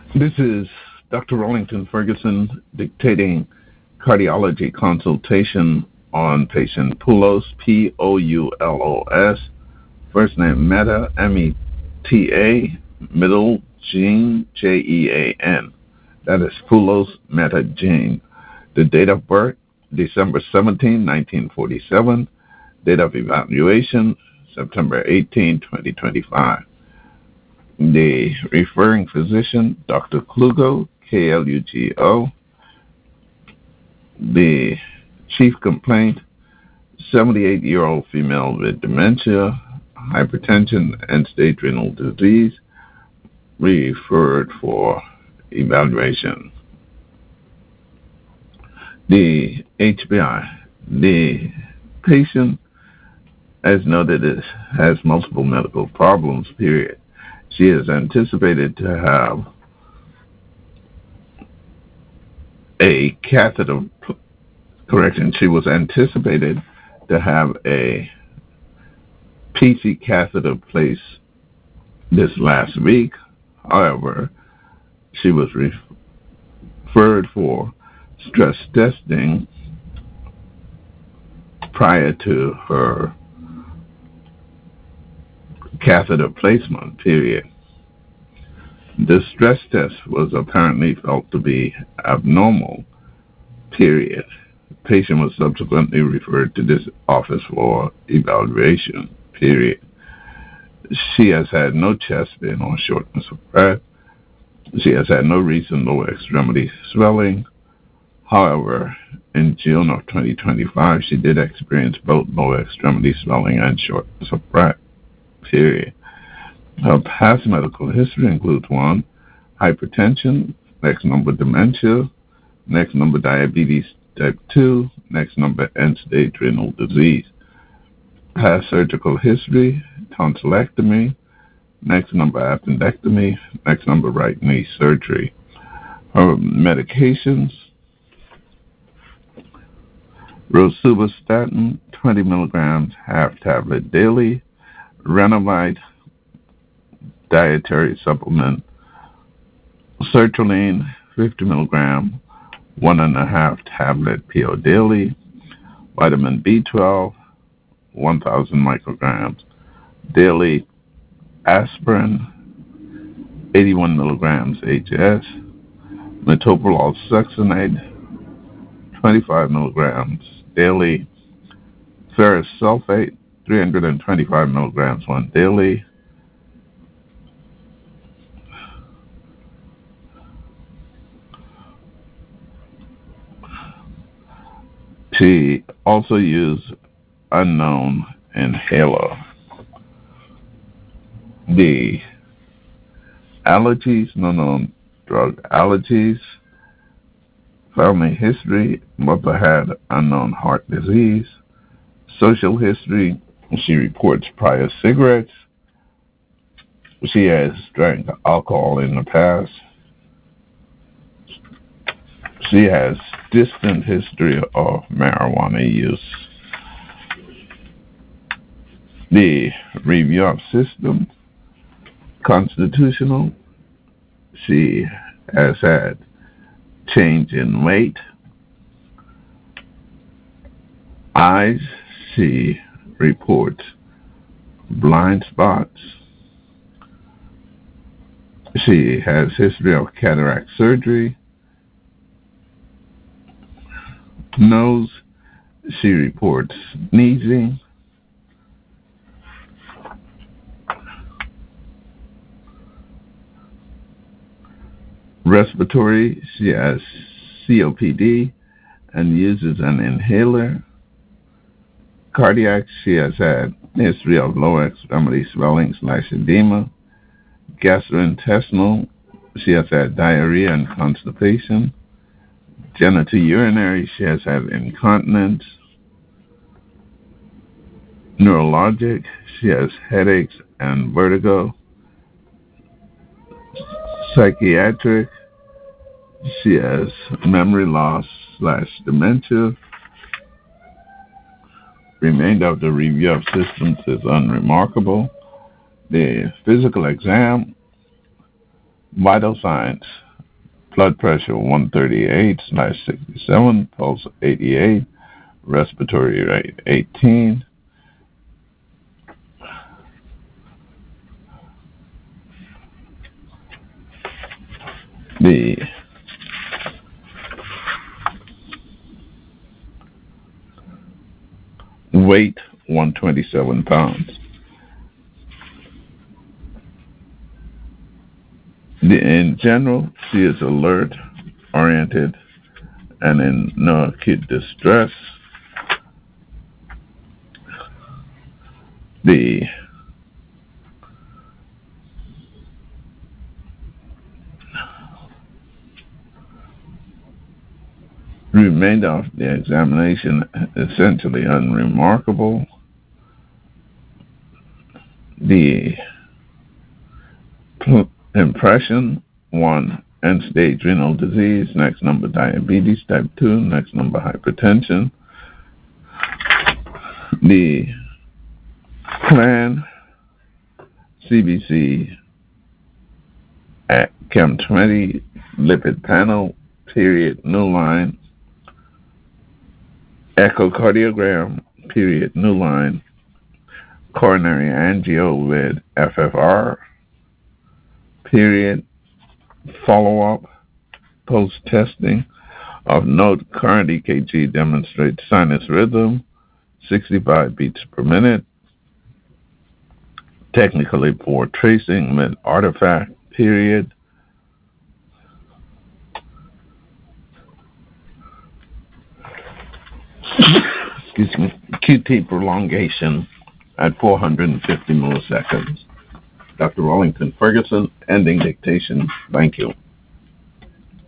This is Dr. Rollington Ferguson dictating cardiology consultation on patient Poulos, Poulos, first name Meta, Meta, middle Jean, Jean. That is Poulos Meta Jean. The date of birth, December 17, 1947. Date of evaluation, September 18, 2025. The referring physician, Dr. Klugo, Klugo. The chief complaint, 78-year-old female with dementia, hypertension, and stage renal disease, referred for evaluation. The HBI, the patient, as noted, has multiple medical problems, period. She is anticipated to have a catheter, correction, she was anticipated to have a PC catheter placed this last week. However, she was referred for stress testing prior to her catheter placement, period. The stress test was apparently felt to be abnormal, period. The patient was subsequently referred to this office for evaluation, period. She has had no chest pain or shortness of breath. She has had no recent lower extremity swelling. However, in June of 2025, she did experience both lower extremity swelling and shortness of breath, period. Her past medical history includes 1, hypertension, next number dementia, next number diabetes type 2, next number end-stage renal disease. Past surgical history, tonsillectomy, next number appendectomy, next number right knee surgery. Her medications, rosuvastatin, 20 milligrams, half tablet daily, Renovite, dietary supplement, sertraline, 50 milligram, 1.5 tablet pill daily, vitamin B12, 1,000 micrograms daily, aspirin, 81 milligrams HS, metoprolol succinate, 25 milligrams daily, ferrous sulfate, 325 milligrams once daily, she also used unknown inhaler. The allergies, no known drug allergies, family history, mother had unknown heart disease, social history, she reports prior cigarettes, she has drank alcohol in the past, she has distant history of marijuana use. The review of system, constitutional, she has had change in weight. Eyes, she reports blind spots. She has history of cataract surgery. Nose, she reports sneezing. Respiratory, she has COPD and uses an inhaler. Cardiac, she has had history of lower extremity swelling / edema. Gastrointestinal, she has had diarrhea and constipation. Genitourinary, she has had incontinence. Neurologic, she has headaches and vertigo. Psychiatric, she has memory loss / dementia. Remainder of the review of systems is unremarkable. The physical exam, Vital signs: blood pressure 138/67, pulse 88, respiratory rate 18. The weight 127 pounds. In general, she is alert, oriented, and in no acute distress. The remainder of the examination essentially unremarkable. The impression: 1, end-stage renal disease. Next number, diabetes type 2. Next number, hypertension. The plan: CBC at Chem 20, lipid panel, period, new line. Echocardiogram, period, new line. Coronary angio with FFR, period. Follow-up, post-testing of note current EKG demonstrates sinus rhythm, 65 beats per minute. Technically poor tracing with artifact, period. Excuse me. QT prolongation at 450 milliseconds. Dr. Wellington Ferguson, ending dictation. Thank you.